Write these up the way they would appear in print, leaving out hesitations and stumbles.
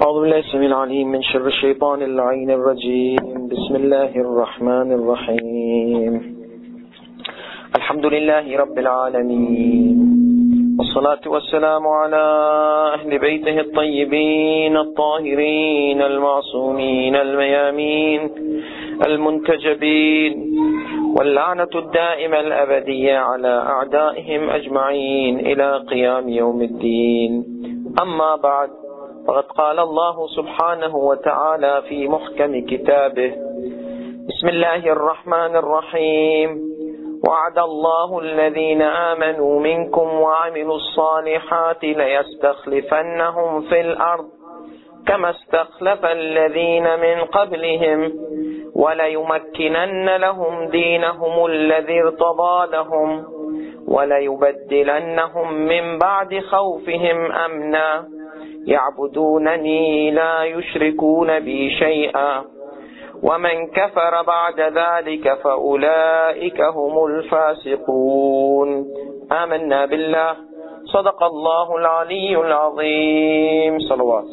أعوذ بالله السميع العليم من شر الشيطان اللعين الرجيم بسم الله الرحمن الرحيم الحمد لله رب العالمين والصلاة والسلام على أهل بيته الطيبين الطاهرين المعصومين الميامين المنتجبين واللعنة الدائمة الأبدية على أعدائهم أجمعين إلى قيام يوم الدين. أما بعد، فقد قال الله سبحانه وتعالى في محكم كتابه: بسم الله الرحمن الرحيم وعد الله الذين آمنوا منكم وعملوا الصالحات ليستخلفنهم في الأرض كما استخلف الذين من قبلهم وليمكنن لهم دينهم الذي ارتضى لهم وليبدلنهم من بعد خوفهم أمنا يعبدونني لا يشركون بي شيئا ومن كفر بعد ذلك فأولئك هم الفاسقون. آمنا بالله. صدق الله العلي العظيم. صلوات.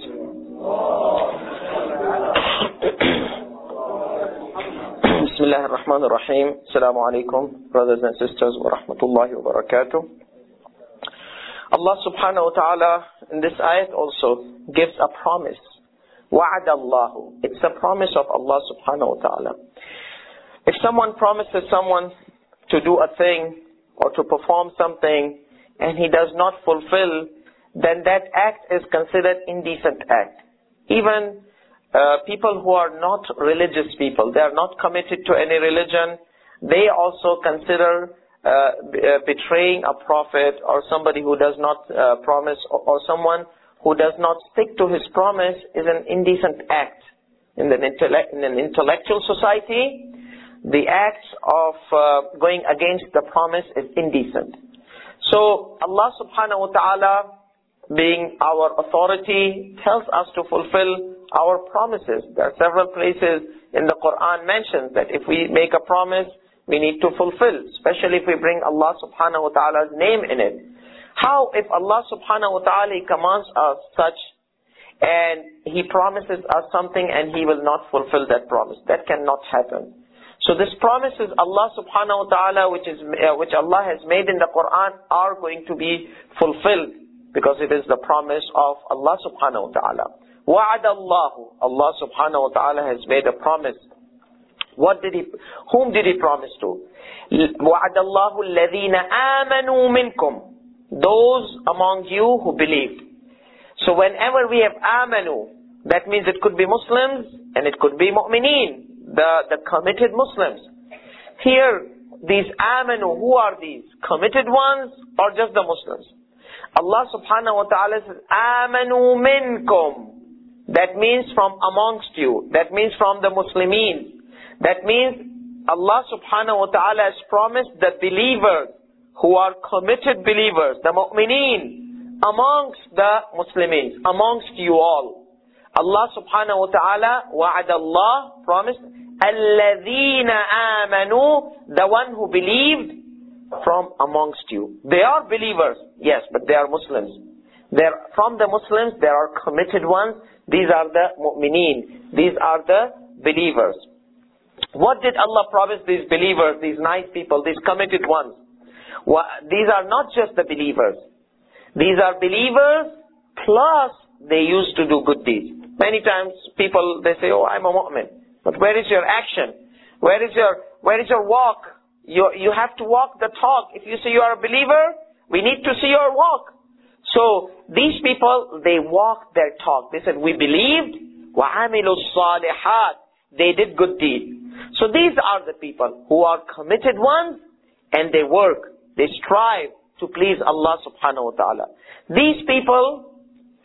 بسم الله الرحمن الرحيم. السلام عليكم brothers and sisters wa rahmatullahi wa barakatuh. Allah subhanahu wa ta'ala in this ayat also gives a promise. وَعَدَ اللَّهُ. It's a promise of Allah subhanahu wa ta'ala. If someone promises someone to do a thing or to perform something and he does not fulfill, then that act is considered indecent act. Even people who are not religious people, they are not committed to any religion, they also consider betraying a prophet or somebody who does not promise or someone who does not stick to his promise is an indecent act. In an intellectual society, the act of going against the promise is indecent. So Allah subhanahu wa ta'ala, being our authority, tells us to fulfill our promises. There are several places in the Quran mentions that if we make a promise, we need to fulfill, especially if we bring Allah subhanahu wa ta'ala's name in it. How if Allah subhanahu wa ta'ala commands us such and He promises us something and He will not fulfill that promise? That cannot happen. So this promises Allah subhanahu wa ta'ala which Allah has made in the Quran are going to be fulfilled because it is the promise of Allah subhanahu wa ta'ala. وَعَدَ اللَّهُ. Allah subhanahu wa ta'ala has made a promise. Whom did He promise to? وَعَدَ اللَّهُ الَّذِينَ آمَنُوا مِنْكُمْ. Those among you who believed. So whenever we have amanu, that means it could be Muslims and it could be mu'mineen, the committed Muslims. Here, these amanu, who are these? Committed ones or just the Muslims? Allah subhanahu wa ta'ala says, amanu minkum. That means from amongst you. That means from the Muslimin. That means Allah subhanahu wa ta'ala has promised the believers who are committed believers, the mu'mineen, amongst the Muslimin, amongst you all. Allah subhanahu wa ta'ala, wa'ad Allah, promised, alladhina amanu, the one who believed from amongst you. They are believers, yes, but they are Muslims. From the Muslims, there are committed ones. These are the mu'mineen. These are the believers. What did Allah promise these believers, these nice people, these committed ones? These are not just the believers. These are believers plus they used to do good deeds. Many times people, they say, oh, I'm a mu'min. But where is your action? Where is your walk? You have to walk the talk. If you say you are a believer, we need to see your walk. So these people, they walked their talk. They said, we believed, وَعَمِلُوا الصَّالِحَاتِ. They did good deeds. So these are the people who are committed ones and they work, they strive to please Allah subhanahu wa ta'ala. These people,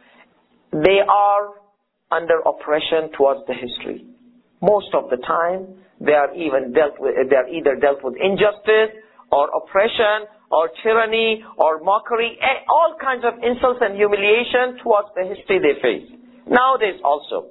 they are under oppression towards the history. Most of the time, they are either dealt with injustice or oppression or tyranny or mockery, all kinds of insults and humiliation towards the history they face. Nowadays also.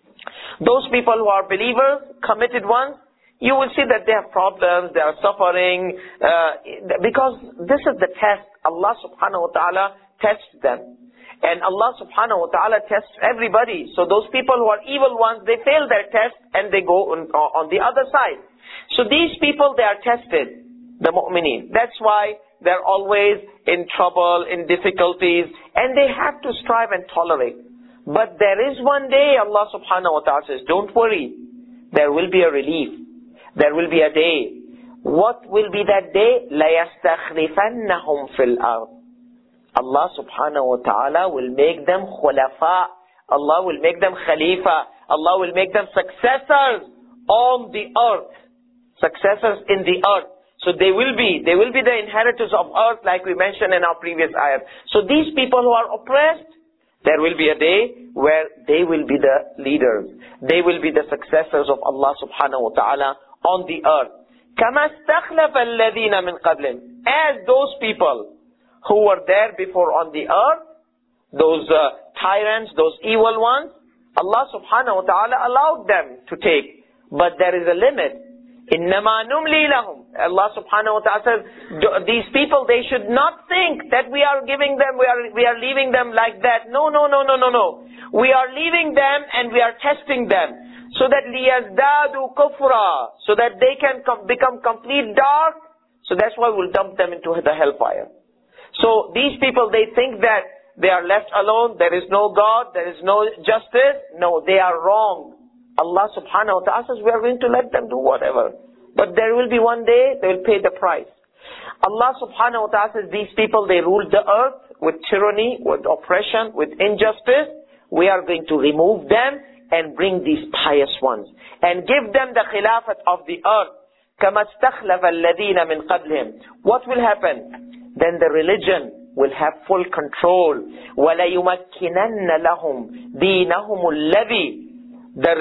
Those people who are believers, committed ones, you will see that they have problems, they are suffering, because this is the test. Allah subhanahu wa ta'ala tests them. And Allah subhanahu wa ta'ala tests everybody. So those people who are evil ones, they fail their test and they go on the other side. So these people, they are tested, the mu'mineen. That's why they're always in trouble, in difficulties, and they have to strive and tolerate. But there is one day, Allah subhanahu wa ta'ala says, don't worry, there will be a relief. There will be a day. What will be that day? لَيَسْتَخْلِفَنَّهُمْ فِي الْأَرْضِ. Allah subhanahu wa ta'ala will make them khulafa. Allah will make them khalifa. Allah will make them successors on the earth. Successors in the earth. So they will be the inheritors of earth, like we mentioned in our previous ayat. So these people who are oppressed, there will be a day where they will be the leaders. They will be the successors of Allah subhanahu wa ta'ala on the earth. كَمَا اسْتَخْلَفَ الَّذِينَ مِنْ قَبْلِهِمْ. As those people who were there before on the earth, those tyrants, those evil ones, Allah subhanahu wa ta'ala allowed them to take. But there is a limit. إِنَّمَا نُمْلِي لَهُمْ. Allah subhanahu wa ta'ala says, these people, they should not think that we are giving them, we are leaving them like that. No. We are leaving them and we are testing them. So that لِيَزْدَادُوا كُفْرًا. So that they can become complete dark. So that's why we'll dump them into the hellfire. So these people, they think that they are left alone, there is no God, there is no justice. No, they are wrong. Allah subhanahu wa ta'ala says, we are going to let them do whatever. But there will be one day, they will pay the price. Allah subhanahu wa ta'ala says, these people, they ruled the earth with tyranny, with oppression, with injustice. We are going to remove them and bring these pious ones. And give them the khilafat of the earth. كَمَا اسْتَخْلَفَ الَّذِينَ مِنْ قَبْلِهِمْ. What will happen? Then the religion will have full control. وَلَيُمَكِّنَنَّ لَهُمْ دِينَهُمُ الَّذِي. Their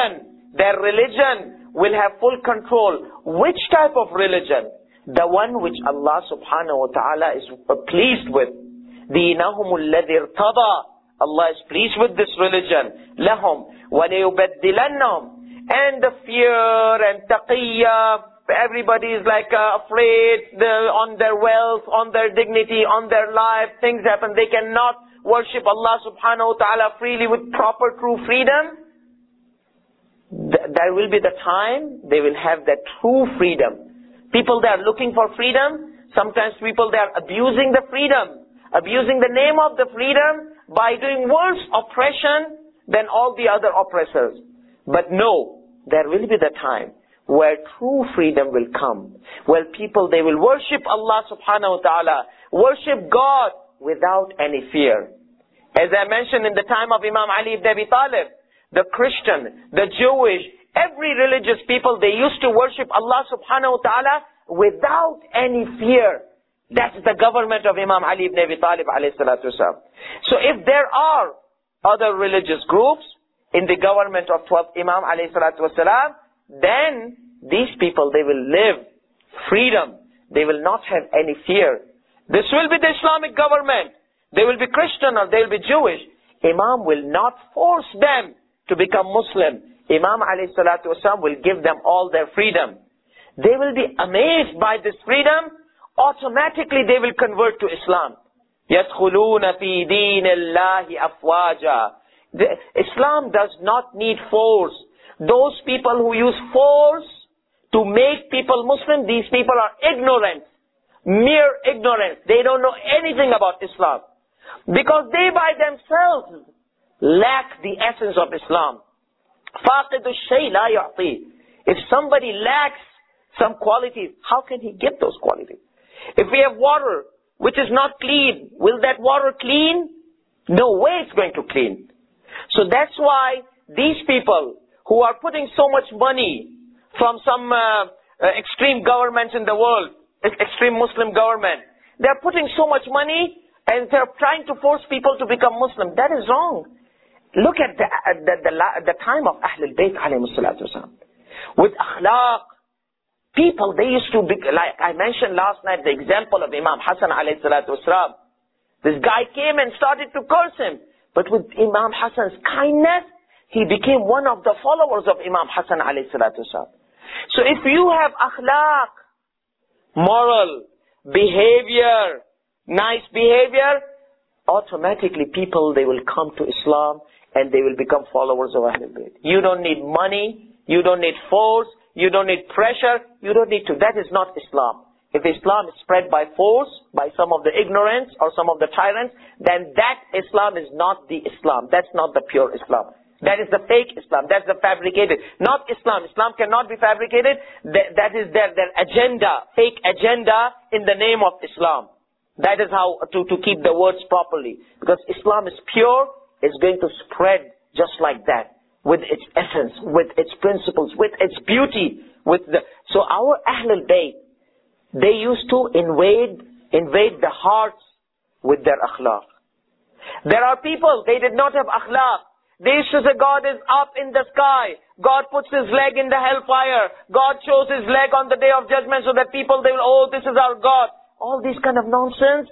religion will have full control. Which type of religion? The one which Allah subhanahu wa ta'ala is pleased with. دِينَهُمُ الَّذِي ارْتَضَى. Allah is pleased with this religion. لَهُمْ وَلَيُبَدِّلَنَّهُمْ. And the fear and taqiyya, everybody is like afraid on their wealth, on their dignity, on their life. Things happen. They cannot worship Allah subhanahu wa ta'ala freely with proper true freedom. There will be the time they will have that true freedom. People, they are looking for freedom. Sometimes people, they are abusing the freedom, abusing the name of the freedom by doing worse oppression than all the other oppressors. But no, there will be the time where true freedom will come, where people, they will worship Allah subhanahu wa ta'ala, worship God without any fear. As I mentioned in the time of Imam Ali ibn Abi Talib, the Christian, the Jewish, every religious people, they used to worship Allah subhanahu wa ta'ala without any fear. That's the government of Imam Ali ibn Abi Talib alayhi salatu wasalam. So if there are other religious groups in the government of 12th Imam alayhi salatu wasalam, then these people, they will live freedom. They will not have any fear. This will be the Islamic government. They will be Christian or they will be Jewish. Imam will not force them to become Muslim. Imam alayhi salatu wasalam will give them all their freedom. They will be amazed by this freedom. Automatically they will convert to Islam. يَدْخُلُونَ فِي دِينِ اللَّهِ أَفْوَاجًا. Islam does not need force. Those people who use force to make people Muslim, these people are ignorant. Mere ignorance. They don't know anything about Islam. Because they by themselves lack the essence of Islam. فَاقِدُ الشَّيْء لَا يُعْطِيهِ. If somebody lacks some qualities, how can he get those qualities? If we have water which is not clean, will that water clean? No way it's going to clean. So that's why these people who are putting so much money from some extreme governments in the world, extreme Muslim government, they're putting so much money and they're trying to force people to become Muslim. That is wrong. Look at the time of Ahlul Bayt alayhi salatu wasalam. With akhlaq, people, they used to be, like I mentioned last night, the example of Imam Hassan alayhi salatu wasalam. This guy came and started to curse him. But with Imam Hassan's kindness, he became one of the followers of Imam Hassan alayhi salatu wasalam. So if you have akhlaq, moral, behavior, nice behavior, automatically people, they will come to Islam and they will become followers of Ahlul Bayt. You don't need money, you don't need force, you don't need pressure, you don't need to. That is not Islam. If Islam is spread by force, by some of the ignorance or some of the tyrants, then that Islam is not the Islam. That's not the pure Islam. That is the fake Islam. That's the fabricated. Not Islam. Islam cannot be fabricated. That is their agenda, fake agenda in the name of Islam. That is how to keep the words properly. Because Islam is pure, it's going to spread just like that. With its essence, with its principles, with its beauty. So our Ahlul Bayt, they used to invade the hearts with their akhlaq. There are people, they did not have akhlaq. They used to say God is up in the sky. God puts his leg in the hellfire. God shows his leg on the day of judgment so that people, they will, oh, this is our God. All these kind of nonsense.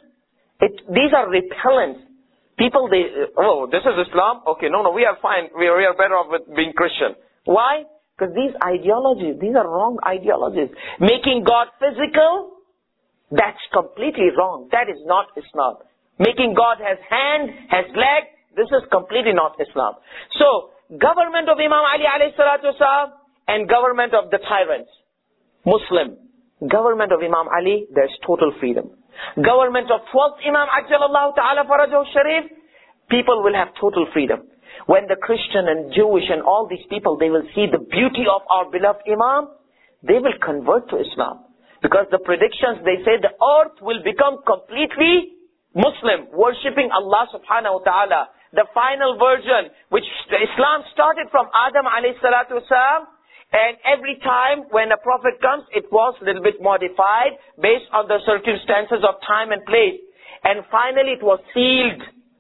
These are repellent. People, this is Islam? Okay, no, we are fine. We are better off with being Christian. Why? Because these ideologies, these are wrong ideologies. Making God physical, that's completely wrong. That is not Islam. Making God has hand, has leg, this is completely not Islam. So, government of Imam Ali alayhi salatu wasalam and government of the tyrants. Muslim. Government of Imam Ali, there's total freedom. Government of 12th Imam Ajjalallahu Ta'ala Farajahu Sharif, people will have total freedom. When the Christian and Jewish and all these people, they will see the beauty of our beloved Imam, they will convert to Islam. Because the predictions, they say the earth will become completely Muslim, worshipping Allah subhanahu wa ta'ala. The final version, which Islam started from Adam alayhi salatu wasalam, and every time when a prophet comes, it was a little bit modified based on the circumstances of time and place. And finally it was sealed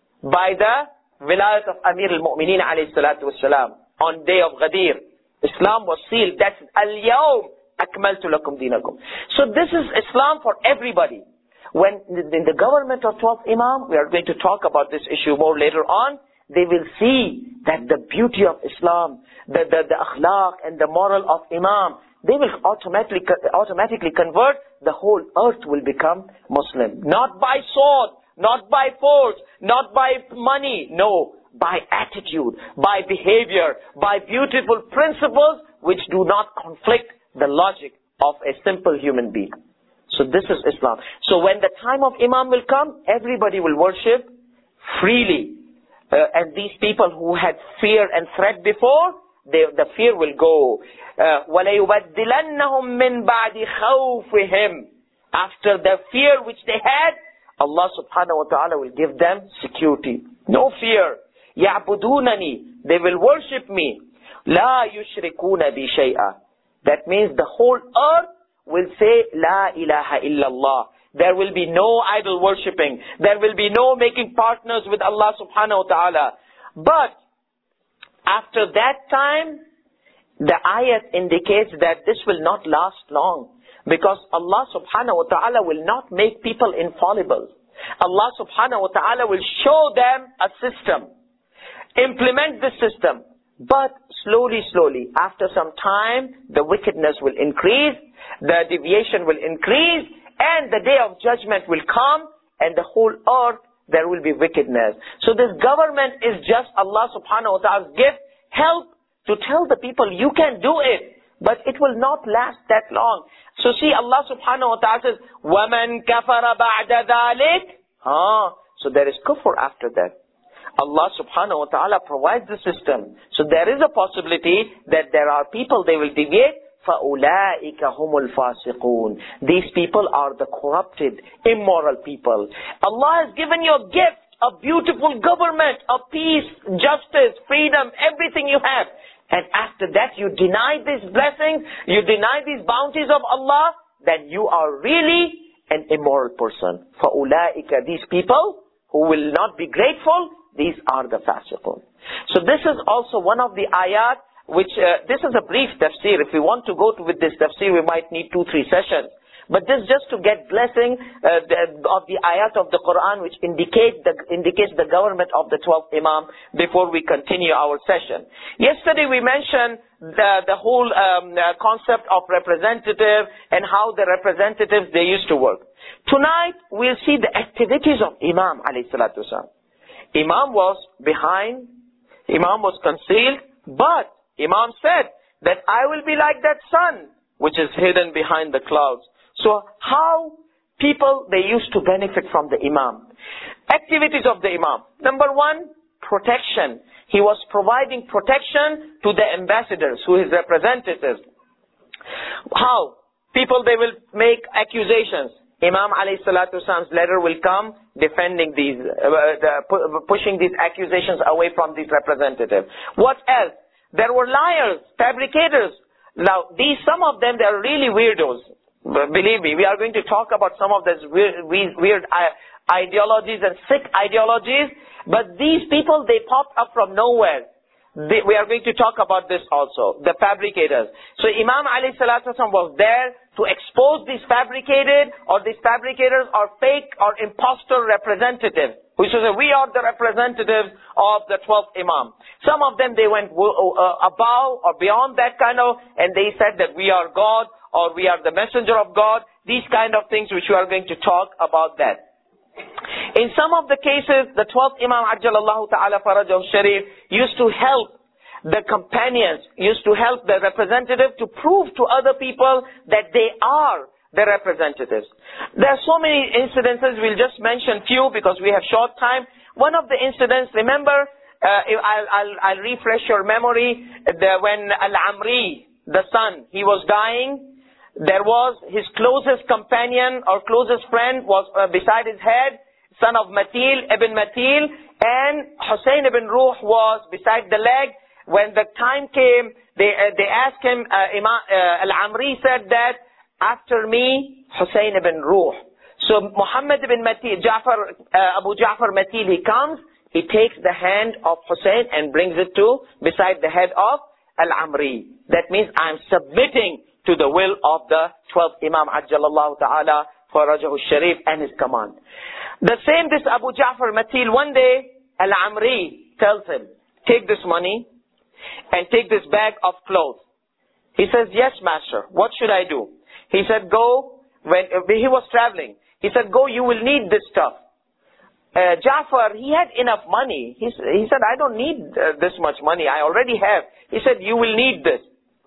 by the wilayat of Amir al-Mu'mineen alayhi salatu wasalam on day of Ghadir. Islam was sealed. That's al-yawm akmaltu lakum dinakum. So this is Islam for everybody. When in the government of 12th Imam, we are going to talk about this issue more later on, they will see that the beauty of Islam, the akhlaq and the moral of Imam, they will automatically convert. The whole earth will become Muslim. Not by sword, not by force, not by money. No, by attitude, by behavior, by beautiful principles which do not conflict the logic of a simple human being. So this is Islam. So when the time of Imam will come, everybody will worship freely. And these people who had fear and threat before, the fear will go. وَلَيُبَدِّلَنَّهُمْ مِنْ بَعْدِ خَوْفِهِمْ. After the fear which they had, Allah subhanahu wa ta'ala will give them security. No fear. يَعْبُدُونَنِي. They will worship me. لَا يُشْرِكُونَ بِي شَيْئًا. That means the whole earth will say, La ilaha illallah. There will be no idol worshipping. There will be no making partners with Allah subhanahu wa ta'ala. But, after that time, the ayat indicates that this will not last long. Because Allah subhanahu wa ta'ala will not make people infallible. Allah subhanahu wa ta'ala will show them a system. Implement this system. But slowly, after some time, the wickedness will increase, the deviation will increase, and the day of judgment will come, and the whole earth, there will be wickedness. So this government is just Allah subhanahu wa ta'ala's gift, help to tell the people, you can do it, but it will not last that long. So see, Allah subhanahu wa ta'ala says, وَمَنْ كَفَرَ بَعْدَ ذَلِكَ. So there is kufr after that. Allah subhanahu wa ta'ala provides the system. So there is a possibility that there are people, they will deviate. فَأُولَٰئِكَ هُمُ الْفَاسِقُونَ. These people are the corrupted, immoral people. Allah has given you a gift, a beautiful government, a peace, justice, freedom, everything you have. And after that you deny these blessings, you deny these bounties of Allah, then you are really an immoral person. فَأُولَٰئِكَ. These people who will not be grateful, these are the fasiqun. So this is also one of the ayat which, this is a brief tafsir. If we want to go with this tafsir, we might need 2-3 sessions. But this just to get blessing of the ayat of the Quran which indicates the government of the 12th Imam before we continue our session. Yesterday we mentioned the whole concept of representative and how the representatives they used to work. Tonight we'll see the activities of Imam alayhi salatu wasalam. Imam was behind, Imam was concealed, but Imam said that I will be like that sun which is hidden behind the clouds. So how people, they used to benefit from the Imam. Activities of the Imam. Number one, protection. He was providing protection to the ambassadors, who his representatives. How? People, they will make accusations. Imam alayhi salatu wasalam's letter will come defending these, pushing these accusations away from these representatives. What else? There were liars, fabricators. Now, some of them, they are really weirdos. Believe me, we are going to talk about some of these weird ideologies and sick ideologies. But these people, they popped up from nowhere. We are going to talk about this also, the fabricators. So Imam alayhi salatu wasalam was there to expose these fabricated, or these fabricators are fake or imposter representatives. Which is, we are the representatives of the 12th Imam. Some of them, they went above or beyond that kind of, and they said that we are God, or we are the messenger of God. These kind of things which we are going to talk about that. In some of the cases, the 12th Imam Ajjalallahu Ta'ala Farajahu Sharif used to help the companions, used to help the representative to prove to other people that they are the representatives. There are so many incidences, we'll just mention few because we have short time. One of the incidents, remember, I'll refresh your memory, when Al-Amri, the son, he was dying. There was his closest companion or closest friend was beside his head, son of Matil, Ibn Matil, and Hussein ibn Ruh was beside the leg. When the time came, they asked him, Al-Amri said that, after me, Hussein ibn Ruh. So Muhammad ibn Matil, Abu Ja'far Matil, he comes, he takes the hand of Hussein and brings it to beside the head of Al-Amri. That means I'm submitting to the will of the 12th Imam Ajjalallahu Ta'ala Farajahu Sharif and his command. The same, this Abu Ja'far Matil, one day Al-Amri tells him, take this money and take this bag of clothes. He says, yes master, what should I do? He said, go, when he was traveling, he said, go, you will need this stuff. Ja'far, he had enough money. He said, I don't need this much money, I already have. He said, you will need this.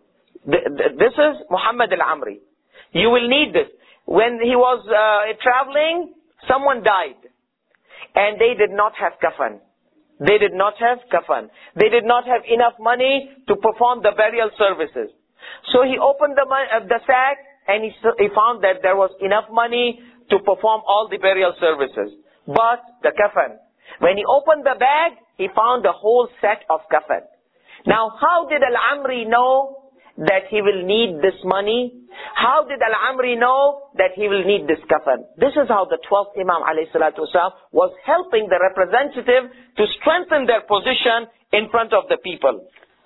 This is Muhammad al-Amri. You will need this. When he was traveling, someone died. And they did not have kafan. They did not have kafan. They did not have enough money to perform the burial services. So he opened the sack and he found that there was enough money to perform all the burial services. But the kafan. When he opened the bag, he found the whole set of kafan. Now, how did Al-Amri know that he will need this money? How did Al-Amri know that he will need this kafan? This is how the 12th Imam alayhi salatu wasalam was helping the representative to strengthen their position in front of the people.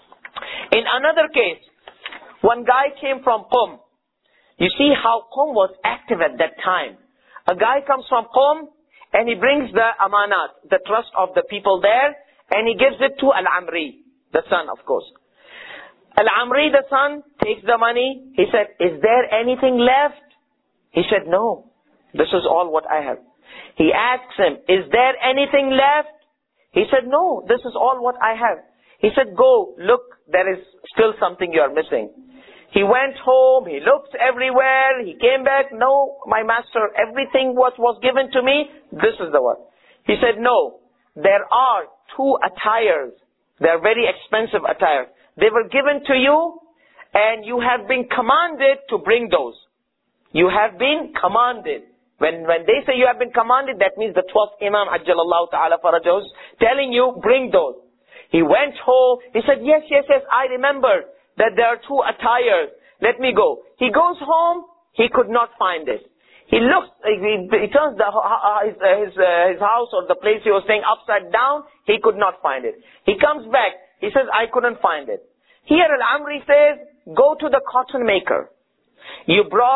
In another case, one guy came from Qum. You see how Qum was active at that time. A guy comes from Qum and he brings the amanat, the trust of the people there, and he gives it to Al-Amri, the son of course. Al-Amri, the son, takes the money. He said, is there anything left? He said, no, this is all what I have. He asks him, is there anything left? He said, no, this is all what I have. He said, go, look, there is still something you are missing. He went home, he looked everywhere, he came back, no, my master, everything what was given to me, this is the one. He said, no, there are two attires. They are very expensive attires. They were given to you, and you have been commanded to bring those. You have been commanded. When they say you have been commanded, that means the 12th Imam Ajjalallahu Ta'ala Farajahu telling you, bring those. He went home, he said, yes, I remember that there are two attires. Let me go. He goes home, he could not find it. He looks, he turns his house or the place he was staying upside down, he could not find it. He comes back, he says, I couldn't find it. Here Al-Amri says, go to the cotton maker. You brought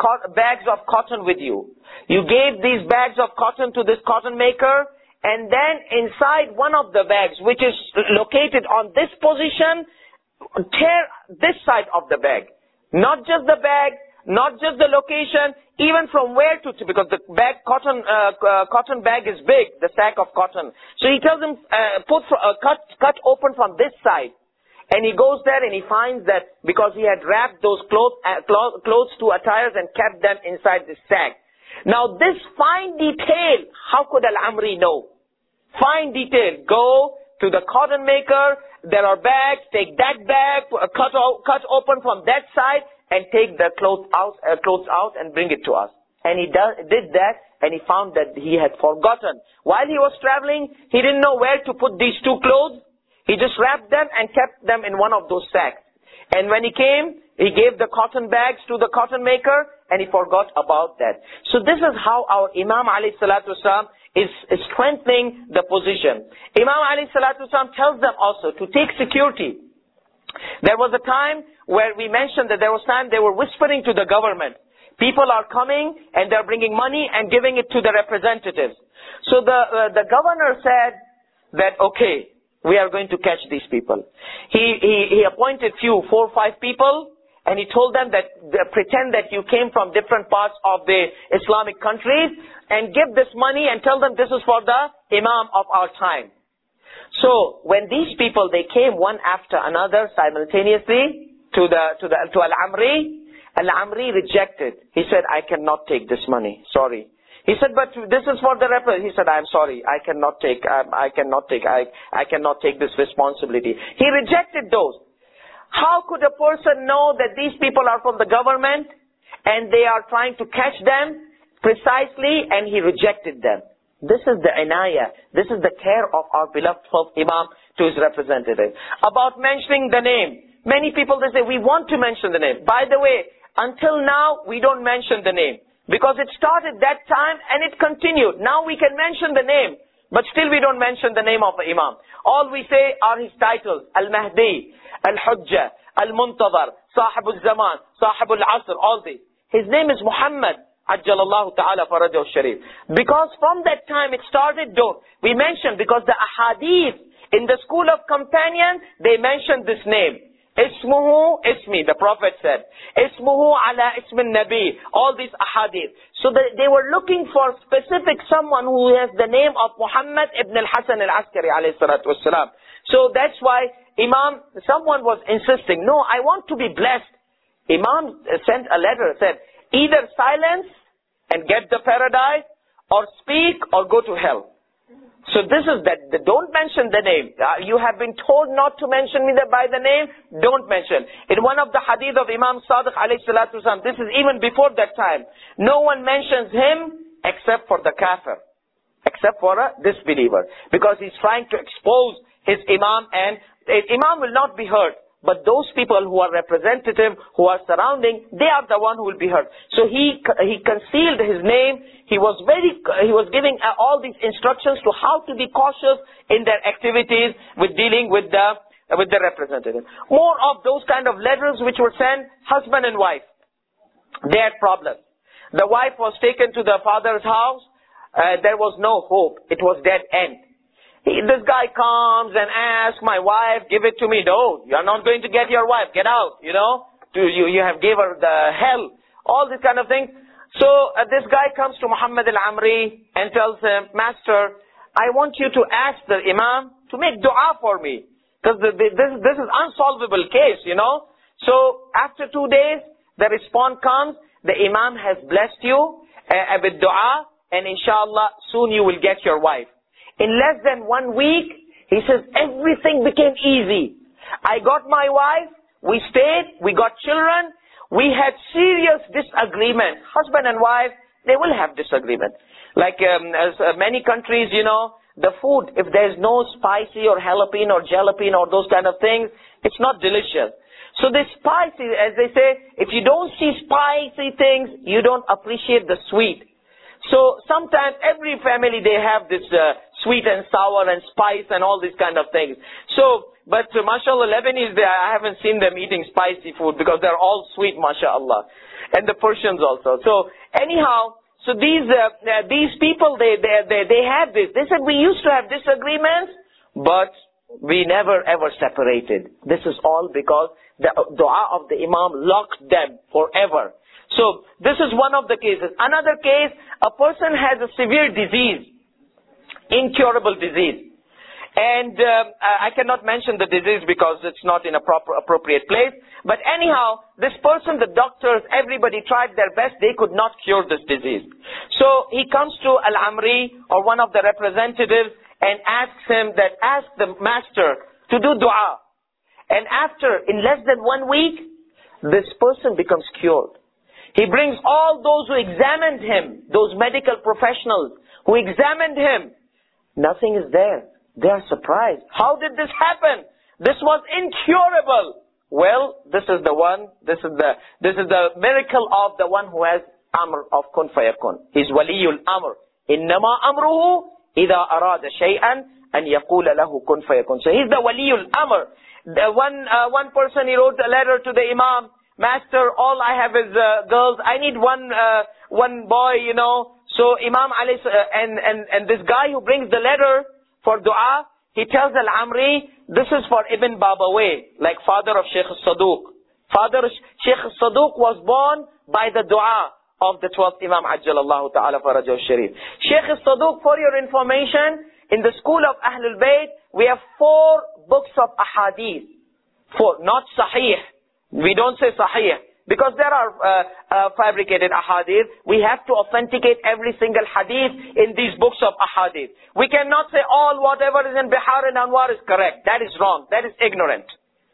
bags of cotton with you. You gave these bags of cotton to this cotton maker, and then inside one of the bags, which is located on this position, tear this side of the bag. Not just the bag, not just the location, even from where to, because the bag, cotton bag is big, the sack of cotton. So he tells him, cut open from this side. And he goes there and he finds that because he had wrapped those clothes to attires and kept them inside this sack. Now this fine detail, how could Al-Amri know? Fine detail. Go to the cotton maker, there are bags, take that bag, cut open from that side, and take the clothes out and bring it to us. And he did that, and he found that he had forgotten. While he was traveling, he didn't know where to put these two clothes. He just wrapped them and kept them in one of those sacks. And when he came, he gave the cotton bags to the cotton maker, and he forgot about that. So this is how our Imam alayhi salatu wasalam is strengthening the position. Imam alayhi salatu wasalam tells them also to take security. There was a time where we mentioned that there was time they were whispering to the government. People are coming and they're bringing money and giving it to the representatives. So the governor said that, okay, we are going to catch these people. He appointed 4 or 5 people, and he told them that pretend that you came from different parts of the Islamic countries and give this money and tell them this is for the Imam of our time. So when these people, they came one after another simultaneously to Al-Amri, Al-Amri rejected. He said, I cannot take this money. Sorry. He said, but this is for the representative. He said, I'm sorry, I cannot take this responsibility. He rejected those. How could a person know that these people are from the government and they are trying to catch them precisely, and he rejected them? This is the inayah. This is the care of our beloved Imam to his representative. About mentioning the name. Many people, they say, we want to mention the name. By the way, until now, we don't mention the name. Because it started that time and it continued. Now we can mention the name, but still we don't mention the name of the Imam. All we say are his titles. Al-Mahdi, Al-Hujjah, Al-Muntazar, Sahib al-Zaman, Sahib al-Asr, all these. His name is Muhammad, Ajjalallahu ta'ala farajahu sharif. Because from that time it started, we mentioned, because the ahadith in the school of companion, they mentioned this name. Ismuhu ismi, the Prophet said. Ismuhu ala ismin nabi. All these ahadith. So they were looking for specific someone who has the name of Muhammad ibn al-Hasan al-Askari alayhi salatu wassalam. So that's why someone was insisting, no, I want to be blessed. Imam sent a letter, said, either silence and get the paradise, or speak or go to hell. So this is that. Don't mention the name. You have been told not to mention me by the name. Don't mention. In one of the hadith of Imam Sadiq alayhi salatu wasalam, this is even before that time. No one mentions him except for the kafir. Except for a disbeliever. Because he's trying to expose his Imam, and Imam will not be hurt. But those people who are representative, who are surrounding, they are the one who will be hurt. So he concealed his name. He was giving all these instructions to how to be cautious in their activities with dealing with the representative. More of those kind of letters which were sent, husband and wife. They had problems. The wife was taken to the father's house. There was no hope. It was dead end. This guy comes and asks my wife, give it to me. No, you're not going to get your wife. Get out, you have gave her the hell. All these kind of things. So this guy comes to Muhammad al-Amri and tells him, Master, I want you to ask the Imam to make dua for me. Because this is unsolvable case, So after 2 days, the response comes, the Imam has blessed you with dua, and inshallah, soon you will get your wife. In less than 1 week, he says, everything became easy. I got my wife, we stayed, we got children, we had serious disagreement. Husband and wife, they will have disagreement. Like as many countries, the food, if there's no spicy or jalapeno or those kind of things, it's not delicious. So the spicy, as they say, if you don't see spicy things, you don't appreciate the sweet. So sometimes every family, they have this sweet and sour and spice and all these kind of things. So, but mashallah, Lebanese, I haven't seen them eating spicy food because they're all sweet, mashallah. and the Persians also. So anyhow, so these people, they had this. They said, we used to have disagreements, but we never ever separated. This is all because the dua of the Imam locked them forever. So this is one of the cases. Another case, a person has a severe disease, incurable disease. And I cannot mention the disease because it's not in a proper appropriate place. But anyhow, this person, the doctors, everybody tried their best. They could not cure this disease. So he comes to Al-Amri or one of the representatives and asks the master to do dua. And after, in less than 1 week, this person becomes cured. He brings all those who examined him, those medical professionals who examined him. Nothing is there. They are surprised. How did this happen? This was incurable. Well, this is the miracle of the one who has amr of kun fayakun. He's waliyul amr. Innama amruhu idha arada shay'an an yaqula lahu kun fayakun. So he's the waliyul amr. The one person, he wrote a letter to the Imam. Master, all I have is girls. I need one boy, you know. So Imam Ali and this guy who brings the letter for dua, he tells Al-Amri, this is for Ibn Babawayh, like father of Sheikh Saduq. Father Sheikh Saduq was born by the dua of the 12th Imam Ajjalallahu Ta'ala Farajahu Sharif. Sheikh Saduq, for your information, in the school of Ahlul Bayt, we have 4 books of ahadith. 4, not sahih. We don't say sahih. Because there are fabricated ahadith, we have to authenticate every single hadith in these books of ahadith. We cannot say all whatever is in Bihar and Anwar is correct. That is wrong. That is ignorant.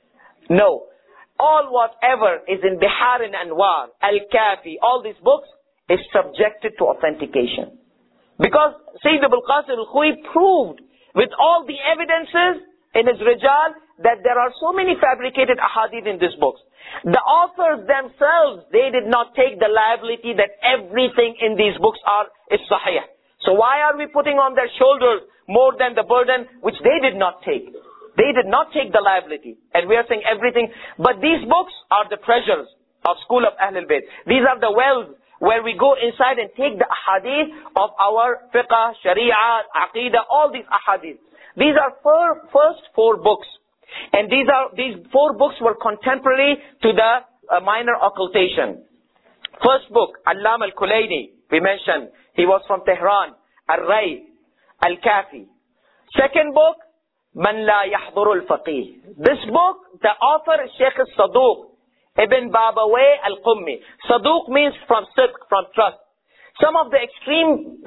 No. All whatever is in Bihar and Anwar, Al-Kafi, all these books is subjected to authentication. Because Sayyid Abul Qasim al-Khuy proved with all the evidences in his Rijal that there are so many fabricated ahadith in these books. The authors themselves, they did not take the liability that everything in these books is sahih. So why are we putting on their shoulders more than the burden which they did not take? They did not take the liability. And we are saying everything. But these books are the treasures of school of Ahlul Bayt. These are the wells where we go inside and take the ahadith of our fiqh, sharia, aqidah, all these ahadith. These are first 4 books. And these 4 books were contemporary to the minor occultation. First book, Allam al-Kulayni, we mentioned. He was from Tehran. Al-Ray, Al-Kafi. Second book, Man la yahduru al-Faqih. This book, the author is Sheikh Saduq, Ibn Babawayh al-Qummi. Saduq means from sidq, from trust. Some of the extreme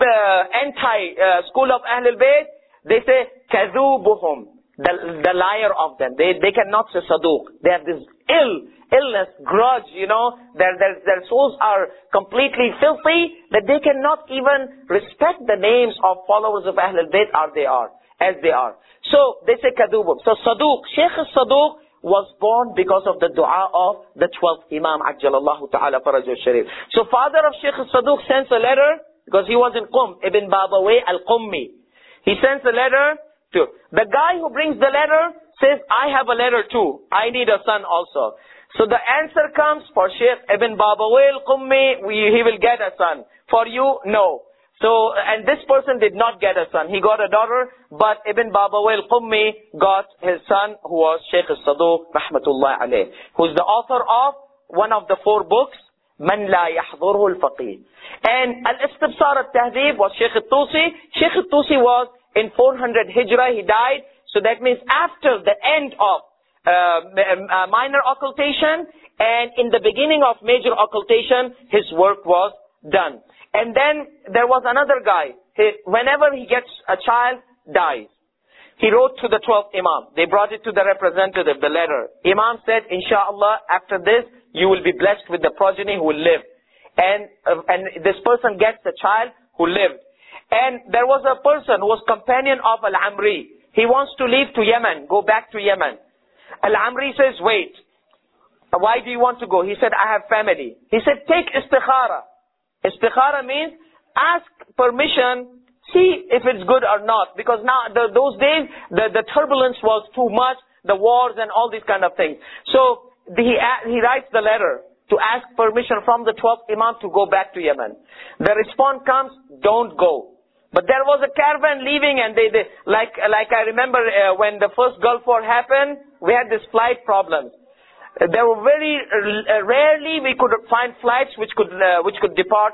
anti-school of Ahlul Bayt, they say, kadhubuhum. The liar of them. They cannot say Saduq. They have this illness, grudge, you know. Their souls are completely filthy that they cannot even respect the names of followers of Ahlul Bayt as they are. So they say Kadubum. So Saduq, Sheikh Saduq was born because of the dua of the 12th Imam Ajjalallahu Ta'ala Farajahu Sharif. So father of Sheikh Saduq sends a letter because he was in Qum, Ibn Babawayh al-Qummi. He sends a letter to the guy who brings the letter, says, I have a letter too. I need a son also. So the answer comes for Sheikh Ibn Babawayh al-Qummi, he will get a son. For you, no. So, and this person did not get a son. He got a daughter, but Ibn Babawayh al-Qummi got his son, who was Sheikh Saduq, rahmatullah alayh, who's the author of one of the 4 books, Man la yahdurhu al-Faqih. And Al-Istibsar al-Tahdhib was Sheikh al-Tusi. Sheikh al-Tusi was in 400 Hijrah, he died. So that means after the end of minor occultation and in the beginning of major occultation, his work was done. And then there was another guy. Whenever he gets a child, dies. He wrote to the 12th Imam. They brought it to the representative, the letter. Imam said, Inshallah, after this, you will be blessed with the progeny who will live. And this person gets a child who lived. And there was a person who was companion of Al-Amri. He wants to leave to Yemen, go back to Yemen. Al-Amri says, wait, why do you want to go? He said, I have family. He said, take istikhara. Istikhara means ask permission, see if it's good or not. Because now, those days, the turbulence was too much, the wars and all these kind of things. So he writes the letter to ask permission from the 12th Imam to go back to Yemen. The response comes, don't go. But there was a caravan leaving, and they like I remember when the first Gulf War happened, we had this flight problems. There were very rarely we could find flights which could depart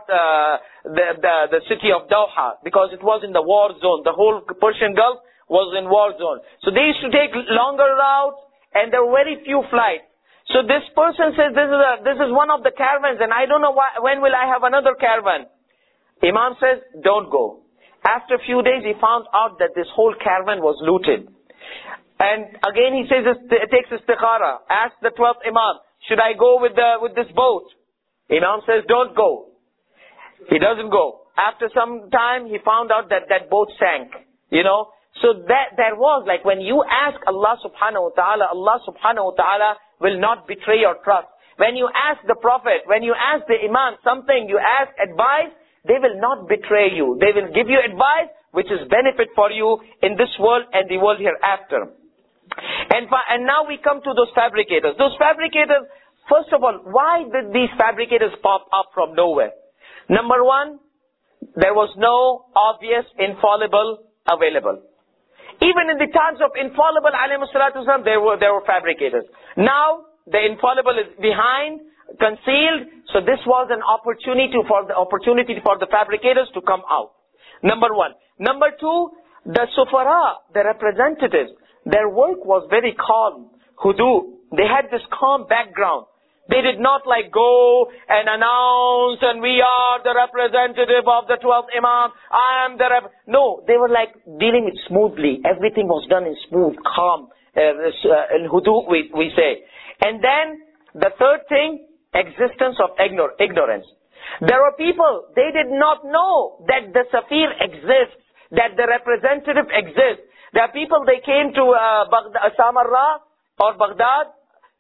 the city of Doha, because it was in the war zone. The whole Persian Gulf was in war zone. So they used to take longer routes, and there were very few flights. So this person says, this is one of the caravans, and I don't know when will I have another caravan. Imam says, don't go. After a few days, he found out that this whole caravan was looted. And again he says, takes istikhara, asks the 12th Imam, should I go with this boat? Imam says, don't go. He doesn't go. After some time, he found out that boat sank. So there was, like, when you ask Allah subhanahu wa ta'ala will not betray your trust. When you ask the Prophet, when you ask the Imam something, you ask advice, they will not betray you. They will give you advice which is benefit for you in this world and the world hereafter. And now we come to those fabricators. Those fabricators, first of all, why did these fabricators pop up from nowhere? Number one, there was no obvious infallible available. Even in the times of infallible alayhi salatu wasalam, there were fabricators. Now the infallible is behind, concealed. So this was an opportunity for the fabricators to come out. Number one. Number two, the sufara, the representatives, their work was very calm. Hudu. They had this calm background. They did not go and announce, and we are the representative of the 12th Imam. I am the No, they were dealing it smoothly. Everything was done in smooth, calm, in hudu we say. And then the third thing, existence of ignorance. There were people, they did not know that the Safir exists, that the representative exists. There are people, they came to Samarra or Baghdad.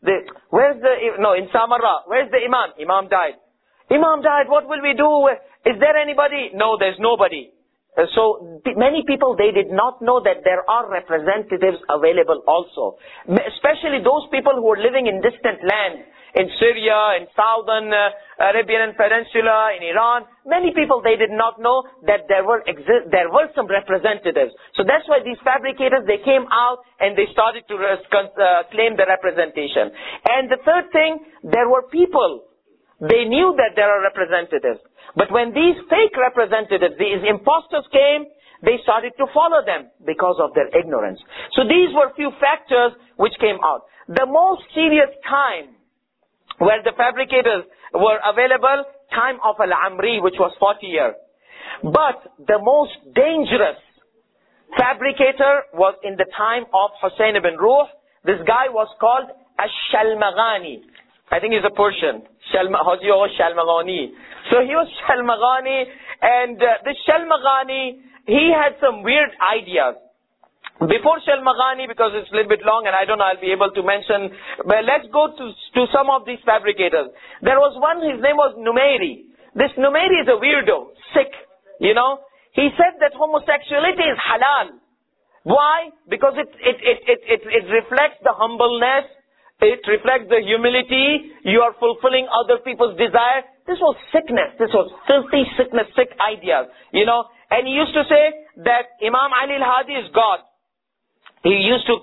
In Samarra, where's the Imam? Imam died. Imam died, what will we do? Is there anybody? No, there's nobody. So many people, they did not know that there are representatives available also. Especially those people who are living in distant lands, in Syria, in Southern Arabian Peninsula, in Iran. Many people, they did not know that there were some representatives. So that's why these fabricators, they came out and they started to claim the representation. And the third thing, there were people, they knew that there are representatives. But when these fake representatives, these imposters came, they started to follow them because of their ignorance. So these were few factors which came out. The most serious time where the fabricators were available, time of Al-Amri, which was 40 years. But the most dangerous fabricator was in the time of Hussein ibn Ruh. This guy was called Ash-Shalmaghani. I think he's a Persian. Shalmaghani. So he was Shalmaghani, and this Shalmaghani, he had some weird ideas. Before Shalmaghani, because it's a little bit long and I don't know I'll be able to mention, but let's go to some of these fabricators. There was one, his name was Numairi. This Numairi is a weirdo, sick, He said that homosexuality is halal. Why? Because it reflects the humbleness, it reflects the humility, you are fulfilling other people's desire. This was sickness, this was filthy sickness, sick ideas, And he used to say that Imam Ali al-Hadi is God. He used to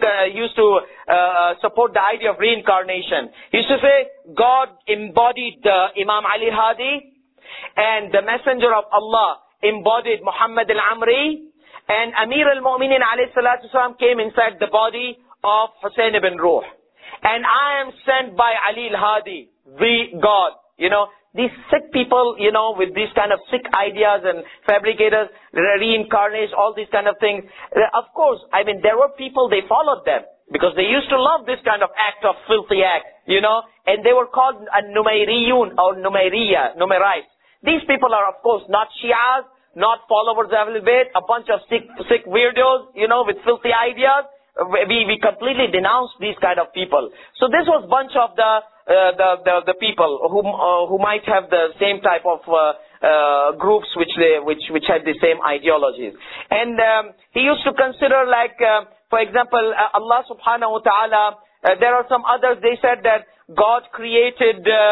support the idea of reincarnation. He used to say God embodied Imam Ali al-Hadi, and the messenger of Allah embodied Muhammad al-Amri, and Amir al-Mu'minin alayhi salatu wasalam came inside the body of Hussein ibn Ruh. And I am sent by Ali al-Hadi, the God. These sick people, with these kind of sick ideas and fabricators, reincarnation, all these kind of things. Of course, there were people, they followed them because they used to love this kind of filthy act, and they were called Numairiyun or Numerites. These people are, of course, not Shias, not followers of Ahlul Bayt, a bunch of sick weirdos, with filthy ideas. We completely denounce these kind of people. So this was bunch of the people who might have the same type of groups which had the same ideologies. And he used to consider for example, Allah subhanahu wa ta'ala, there are some others, they said that God created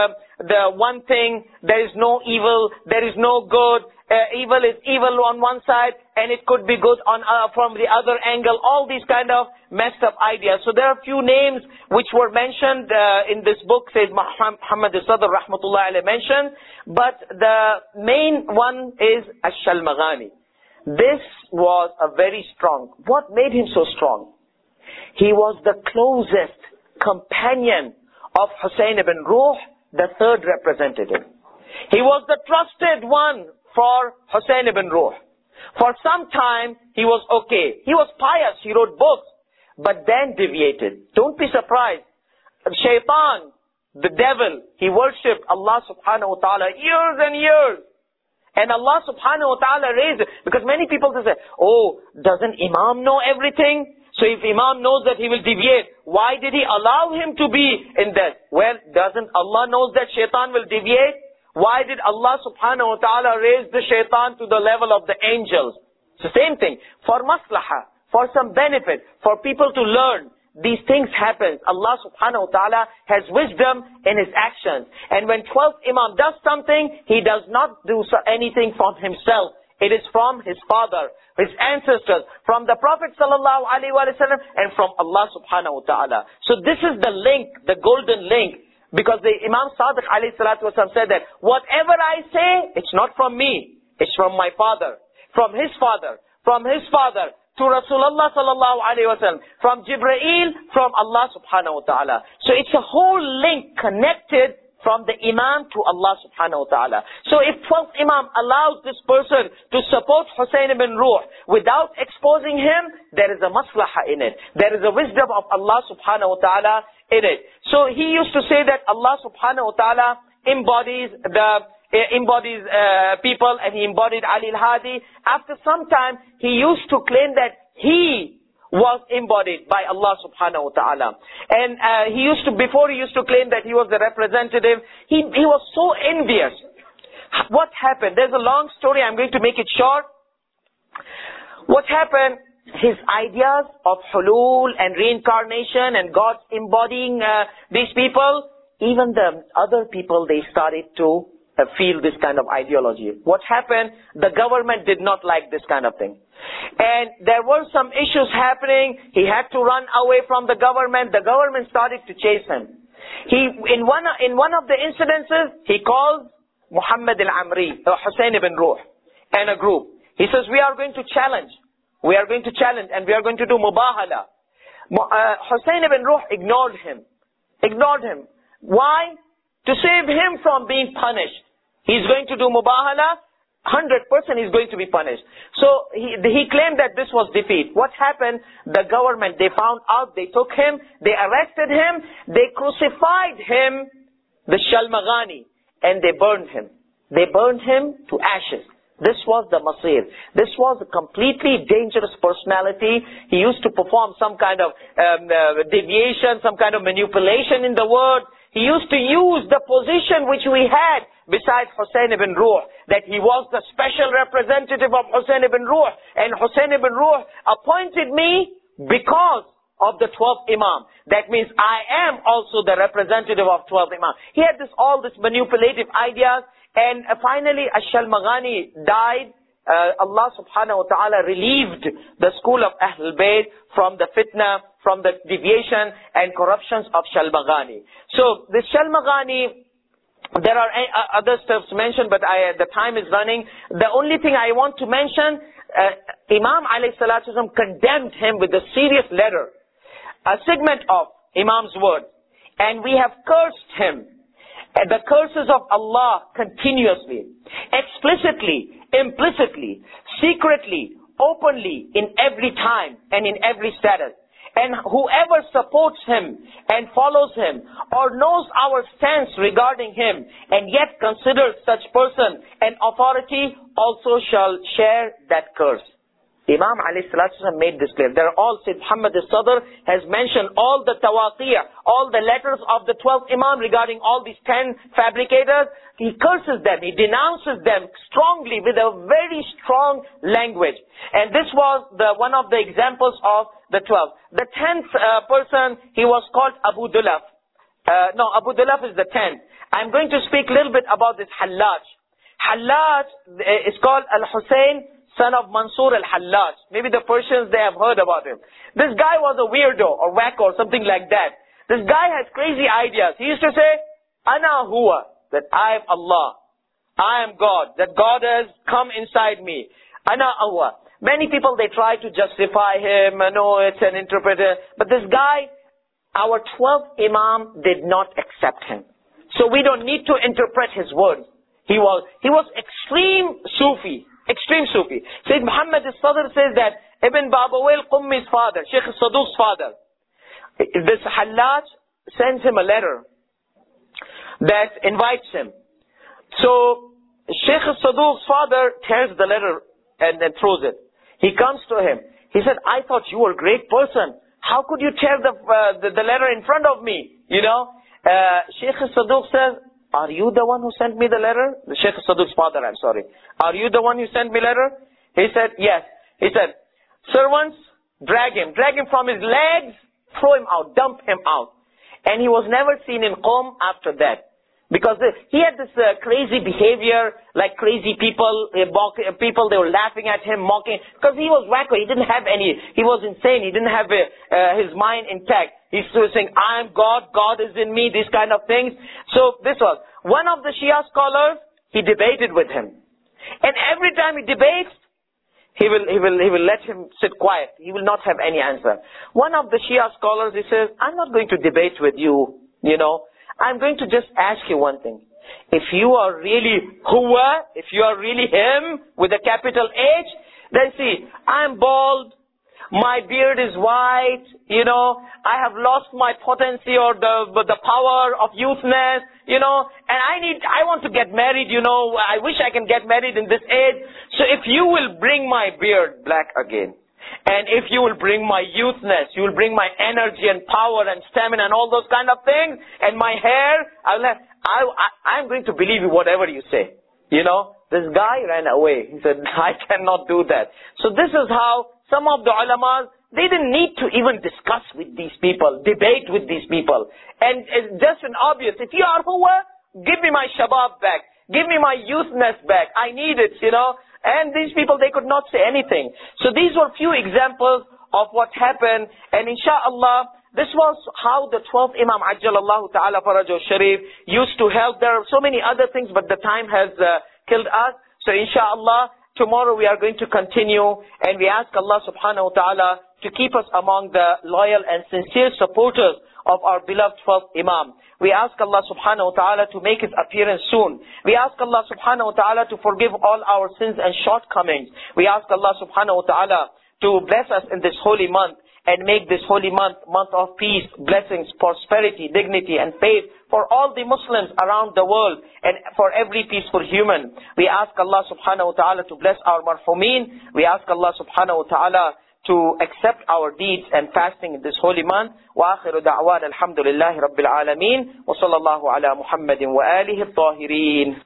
the one thing, there is no evil, there is no good, evil is evil on one side, and it could be good on from the other angle, all these kind of messed up ideas. So there are a few names which were mentioned in this book, says Muhammad al-Sadr rahmatullah alayhi mentioned, but the main one is Ash-Shalmaghani. This was a very strong. What made him so strong? He was the closest companion of Hussein ibn Ruh, the third representative. He was the trusted one for Hussein ibn Ruh. For some time, he was okay. He was pious. He wrote books, but then deviated. Don't be surprised. Shaitan, the devil, he worshipped Allah subhanahu wa ta'ala years and years. And Allah subhanahu wa ta'ala raised it. Because many people say, oh, doesn't Imam know everything? So if Imam knows that he will deviate, why did he allow him to be in that? Well, doesn't Allah knows that shaitan will deviate? Why did Allah subhanahu wa ta'ala raise the shaitan to the level of the angels? It's the same thing. For maslahah, for some benefit, for people to learn. These things happen. Allah subhanahu wa ta'ala has wisdom in his actions. And when 12th Imam does something, he does not do anything from himself. It is from his father, his ancestors, from the Prophet sallallahu alaihi wasallam, and from Allah subhanahu wa ta'ala. So this is the link, the golden link. Because the Imam Sadiq alayhi salatu wasallam said that, whatever I say, it's not from me. It's from my father, from his father, to Rasulullah sallallahu alaihi wasallam, from Jibreel, from Allah subhanahu wa ta'ala. So it's a whole link connected from the Imam to Allah subhanahu wa ta'ala. So if 12th Imam allows this person to support Hussein ibn Ruh without exposing him, there is a maslahah in it. There is a wisdom of Allah subhanahu wa ta'ala in it. So he used to say that Allah subhanahu wa ta'ala embodies people, and he embodied Ali al-Hadi. After some time, he used to claim that he was embodied by Allah subhanahu wa ta'ala. And before he used to claim that he was the representative, he was so envious. What happened? There's a long story, I'm going to make it short. What happened? His ideas of hulul and reincarnation and God embodying these people, even the other people, they started to feel this kind of ideology. What happened? The government did not like this kind of thing. And there were some issues happening. He had to run away from the government. The government started to chase him. In one of the incidences, he called Muhammad al-Amri, Hussein ibn Ruh, and a group. He says, we are going to challenge. We are going to challenge, and we are going to do mubahala. Hussein ibn Ruh ignored him. Why? To save him from being punished. He's going to do mubahala, 100% he's going to be punished. So he claimed that this was defeat. What happened? The government, they found out, they took him, they arrested him, they crucified him, the Shalmaghani, and they burned him. They burned him to ashes. This was the Masir. This was a completely dangerous personality. He used to perform some kind of deviation, some kind of manipulation in the word. He used to use the position which we had beside Hussein ibn Ruh, that he was the special representative of Hussein ibn Ruh. And Hussein ibn Ruh appointed me because of the 12th Imam. That means I am also the representative of 12th Imam. He had all this manipulative ideas. And finally, Ash-Shalmaghani died. Allah subhanahu wa ta'ala relieved the school of Ahlul Bayt from the fitna, from the deviation and corruptions of Shalmaghani. So, this Shalmaghani, there are other stuff to mention, but the time is running. The only thing I want to mention, Imam alayhi salatu wasallam condemned him with a serious letter, a segment of Imam's word, and we have cursed him. The curses of Allah continuously, explicitly, implicitly, secretly, openly, in every time and in every status. And whoever supports him and follows him or knows our stance regarding him and yet considers such person an authority also shall share that curse. Imam alayhi salatu wasallam made this clear. They're all, Sayyid Muhammad al-Sadr has mentioned all the tawaqiyah, all the letters of the 12th Imam regarding all these 10 fabricators. He curses them, he denounces them strongly with a very strong language. And this was one of the examples of the 12. The 10th person, he was called Abu Dulaf. Abu Dulaf is the 10th. I'm going to speak a little bit about this Hallaj. Hallaj is called Al-Hussein, son of Mansur al-Hallaj. Maybe the Persians, they have heard about him. This guy was a weirdo or wacko or something like that. This guy has crazy ideas. He used to say, Ana huwa, that I am Allah. I am God. That God has come inside me. Ana huwa. Many people, they try to justify him. No, it's an interpreter. But this guy, our 12th Imam did not accept him. So we don't need to interpret his words. He was extreme Sufi. Extreme Sufi. Sayyid Muhammad al-Sadr says that Ibn Babawayh al-Qummi's father, Sheikh al-Saduq's father, this Hallaj sends him a letter that invites him. So Sheikh al-Saduq's father tears the letter and then throws it. He comes to him. He said, I thought you were a great person. How could you tear the letter in front of me? You know? Sheikh al-Saduq says, are you the one who sent me the letter? The Sheikh al-Saduq's father, I'm sorry. Are you the one who sent me the letter? He said, yes. He said, servants, drag him from his legs, throw him out, dump him out. And he was never seen in Qom after that. Because he had this crazy behavior, like crazy people, they were laughing at him, mocking, because he was wacko, he was insane, he didn't have his mind intact. He's saying, I am God, God is in me, these kind of things. So this was, one of the Shia scholars, he debated with him. And every time he debates, he will let him sit quiet. He will not have any answer. One of the Shia scholars, he says, I'm not going to debate with you, you know. I'm going to just ask you one thing. If you are really Huwa, if you are really him with a capital H, then see, I'm bald, my beard is white, you know, I have lost my potency or the power of youthness, you know, and I want to get married, you know, I wish I can get married in this age. So if you will bring my beard black again, and if you will bring my youthness, you will bring my energy and power and stamina and all those kind of things, and my hair, I'm going to believe you whatever you say. You know, this guy ran away. He said, I cannot do that. So this is how some of the ulamas, they didn't need to even discuss with these people, debate with these people. And it's just an obvious, if you are Huwa, give me my shabab back. Give me my youthness back. I need it, you know. And these people, they could not say anything. So these were few examples of what happened. And inshallah, this was how the 12th Imam Ajjalallahu Ta'ala Farajahu Sharif used to help. There are so many other things, but the time has killed us. So inshallah, tomorrow we are going to continue. And we ask Allah Subhanahu Wa Ta'ala to keep us among the loyal and sincere supporters of our beloved 12th Imam. We ask Allah Subhanahu Wa Ta'ala to make His appearance soon. We ask Allah Subhanahu Wa Ta'ala to forgive all our sins and shortcomings. We ask Allah Subhanahu Wa Ta'ala to bless us in this holy month and make this holy month of peace, blessings, prosperity, dignity and faith for all the Muslims around the world and for every peaceful human. We ask Allah Subhanahu Wa Ta'ala to bless our marhumeen. We ask Allah Subhanahu Wa Ta'ala to accept our deeds and fasting in this holy month. وآخر دعوانا الحمد لله رب العالمين وصلى الله على محمد وآله الطاهرين.